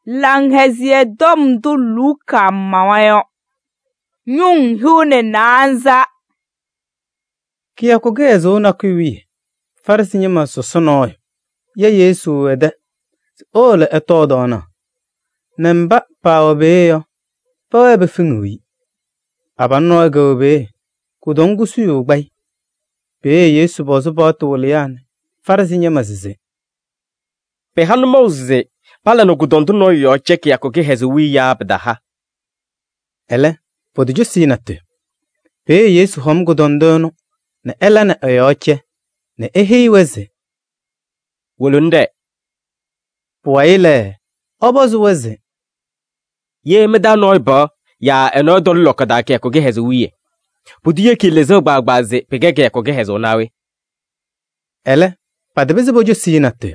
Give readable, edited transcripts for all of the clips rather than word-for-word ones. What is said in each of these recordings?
lang hezie dom du luka mawayo. Nyung hune nanza. Kia kugezo na kuwi. Farsi nyima sosonoy. Ya Yesu ede. Ole etodona. Nemba paobeyo. Pawe finui. Abano gobe. Kudongu suyo bay. Be Yesu bozo boto lian. Farsi nyima zize. Pe hanu mauze. Pala no kudondu no yo cheki ya kugezo wi ya abdaha. Ele. Podijo sinate. Pe Yesu hom kudondono. Na ela na oyoche. Na ehe iweze. Wulunde. Puwaile. Obozu weze. Ye meda no ba. Ya eno don lokada ke kugezo wiye. Pudiye ki lezo bagbaze pegege kugezo nawe. Ele. Padebeze bojo sinate.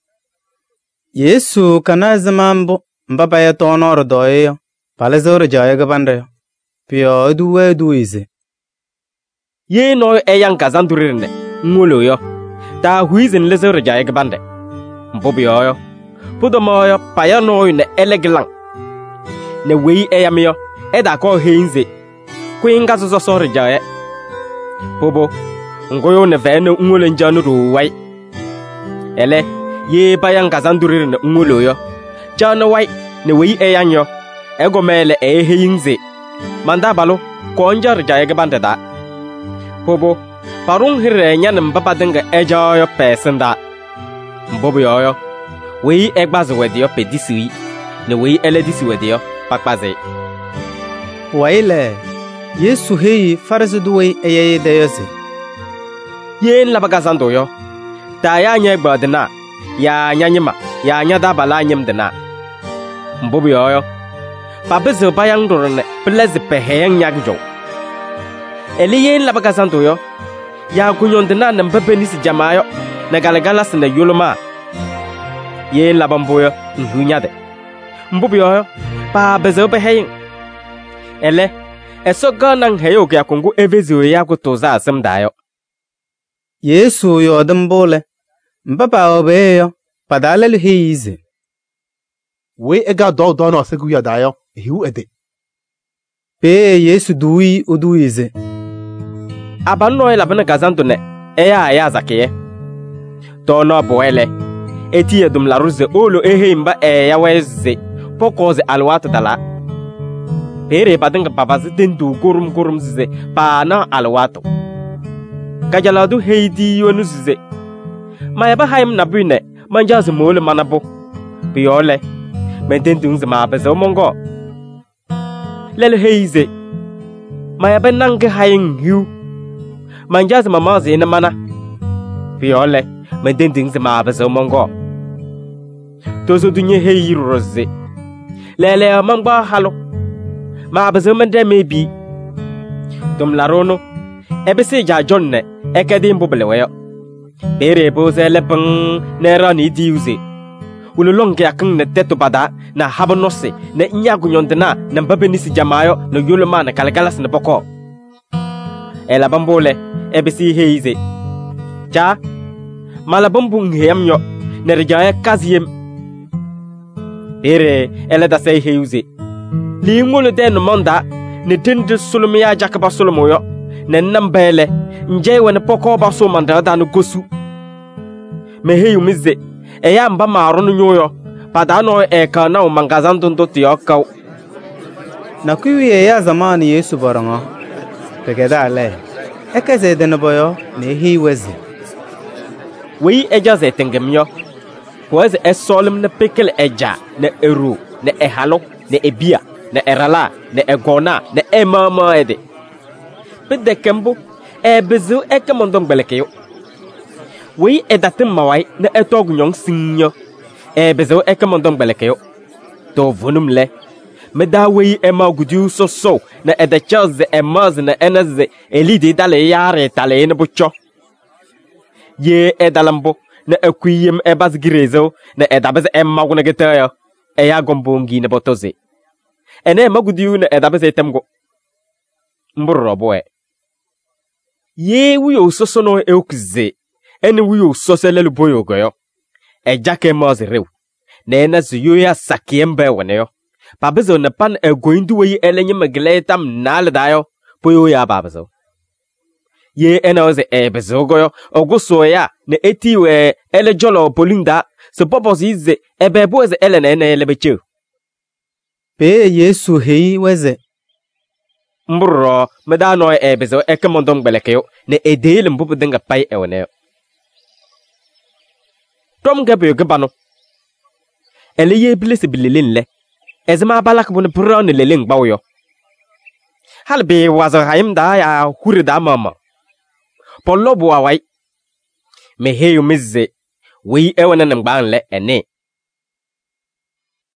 Yesu kana zamambo. Mbaba ya tono rodoyo. Pale zoro jaya gabande. Pio edu ize. Ye no eyang kazandurine. Ngulo yo. Ta huizin lezo jaya gabande. Mbobi yo. Pudo moyo paya no ne eleglang. Ne wei eyamio. Eda ko heinze. Kuinga zo sore jaya. Bobo. Ngoyo ne vene ngulo njanu ruwai. Ele. Ye bayang kazandurine ngulo yo. Jana wai. Ne wei eyanyo. Ego mele heinze. Manda balo. Konjar jaya gabande da. Bobo. Parung hire nyan mbaba denga ejayo pesenda. Mbobo yoyo. Wei egbazo wedio pe disui. Ne wei ele disi wedio pakbaze. Waile. Yesu hei farzu duwe eyeye deyoze. Yen labagazando yo. Ta ya nye gbadena. Ya nyanyima. Ya nyada bala nyem dena. Mbobo yoyo. Pabezo bayang dorone. Pleze pe heyang nyagjo. Eli yen labagazando yo. Ya kunyondena na mbebe nisi jamayo. Na galegala sina yuloma. Yen labamboyo. Nhunyade. Mbobo yoyo. Pabezo pe heyang. Ele. Eso ganang heyo kya kungu evezo ya kutoza asemdayo. Yesu yo dambole. Mbaba obeyo. Padalelu heize. We ega do no segu ya dayo. Hiu ede. Pe Yesu duwi uduize. Abano elabana gazando ne. Eya ya zakiye. Tono boele. Eti edum la ruze olo ehimba ya weze. Pokoze alwatu dala. Pere badanga babazi dendu gurum zize. Pa na alwatu. Kajaladu heidi yonu zize. Mayaba haim na bune. Manjazi mole manabo. Biole. Mendendu zima bezo mongo. Lele heize. Mayaba nange haing yu. Manjazi mamazi ina mana. Biole. Mendendu zima bezo mongo. Tozo dunye hei roze. Lele mangba halo. Ma bezo mende mebi. Dum larono. Ebese ja jonne. Ekedi mbubeleweyo. Pere boze lepeng. Nera ni diuze. Ululonge akeng ne teto bada. Na habanose. Na inyagu nyondena. Na mbabe nisi jamayo. Na yuloma na kalagalas na boko. Ela bambole. Ebese heize. Ja. Malabambu ngeyamyo. Nerejaya kaziyem. Pere. Ele da say heize. Li ngolo den monda. Ne dende sulumiya jakaba sulumoyo. Ne nambele. Nje wene poko baso manda da no gosu. Me heyu mize. Eya mba marunu nyoyo. Padano eka na umangazandundo tiyokau. Na kuwi ya zamani Yesu baranga. Pegeda ale. Ekeze deneboyo ne hiweze. Wei eja ze tengemyo. Kweze esolum ne pekel eja. Ne eru. Ne ehalo. Ne ebia. Ne erala. Ne egona. Ne emama ede. Pede kembo. Bezo ekemondong belekeyo. Wei edatim mawai ne etog nyong sinyo. Bezo ekemondong belekeyo. To vonum le. Meda wei ema gudu so. Ne edachaz emaz ne enaz elide dale yare tale ne bucho. Ye edalambo. Ne ekuyem ebaz girezo. Ne edabez emma guna getayo. Eya gombongi ne botoze. Ene magudu ne edabez etemgo. Mburo boe. Ye wiyo soso no eukze. Eni wiyo soso lelu boyo goyo. Ejake mozi rew. ne na zuyo ya sakiem be wone yo babezo na pan egoindu we elenye magletam nal dayo poyo ya babezo ye enoze ebezo goyo oguso ya ne etiwe ele jolo polinda se popos ize ebeboze ele na ene elebeche pe Yesu hei weze mbro medano ebezo ekemondom gbelekeyo ne edele mbubu denga pai ewone tom gabe gbano ele ye blese bilelen le ezema balak bun pron lelen gbawo halbe wazo haim da ya hurida mama pollo bo awai me heyo mizze wi ewona nan gban le ene